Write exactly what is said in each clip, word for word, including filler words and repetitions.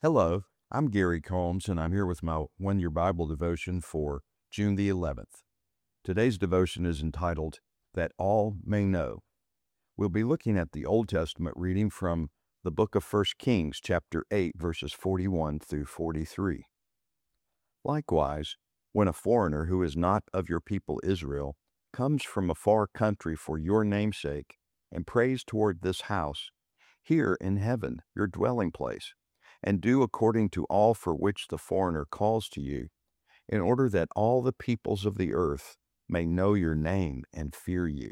Hello, I'm Gary Combs, and I'm here with my one year Bible devotion for June the eleventh. Today's devotion is entitled, That All May Know. We'll be looking at the Old Testament reading from the book of First Kings, chapter eight, verses forty-one through forty-three. Likewise, when a foreigner who is not of your people Israel comes from a far country for your name's sake and prays toward this house, here in heaven, your dwelling place, and do according to all for which the foreigner calls to you, in order that all the peoples of the earth may know your name and fear you.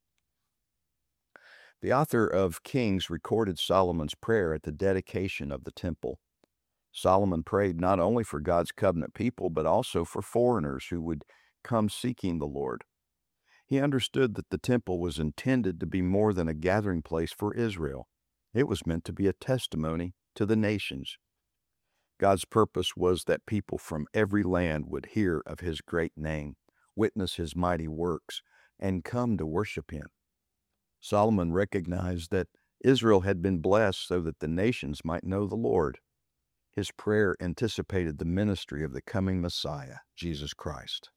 The author of Kings recorded Solomon's prayer at the dedication of the temple. Solomon prayed not only for God's covenant people, but also for foreigners who would come seeking the Lord. He understood that the temple was intended to be more than a gathering place for Israel. It was meant to be a testimony to the nations. God's purpose was that people from every land would hear of his great name, witness his mighty works, and come to worship him. Solomon recognized that Israel had been blessed so that the nations might know the Lord. His prayer anticipated the ministry of the coming Messiah, Jesus Christ.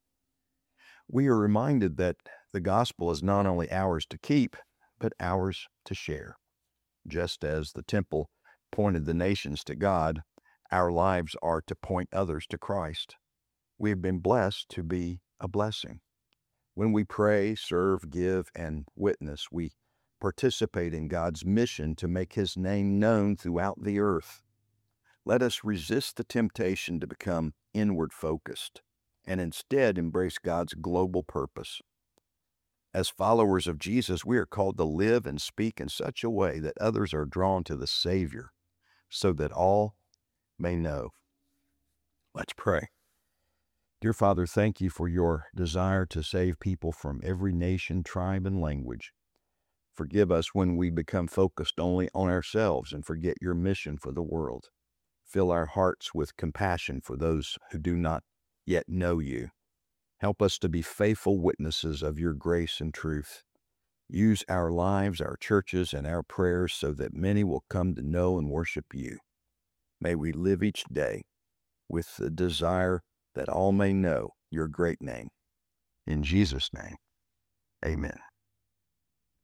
We are reminded that the gospel is not only ours to keep, but ours to share. Just as the temple pointed the nations to God, our lives are to point others to Christ. We have been blessed to be a blessing. When we pray, serve, give, and witness, we participate in God's mission to make his name known throughout the earth. Let us resist the temptation to become inward focused and instead embrace God's global purpose. As followers of Jesus, we are called to live and speak in such a way that others are drawn to the Savior, so that all may know. Let's pray. Dear Father, thank you for your desire to save people from every nation, tribe, and language. Forgive us when we become focused only on ourselves and forget your mission for the world. Fill our hearts with compassion for those who do not yet know you. Help us to be faithful witnesses of your grace and truth. Use our lives, our churches, and our prayers so that many will come to know and worship you. May we live each day with the desire that all may know your great name. In Jesus' name, amen.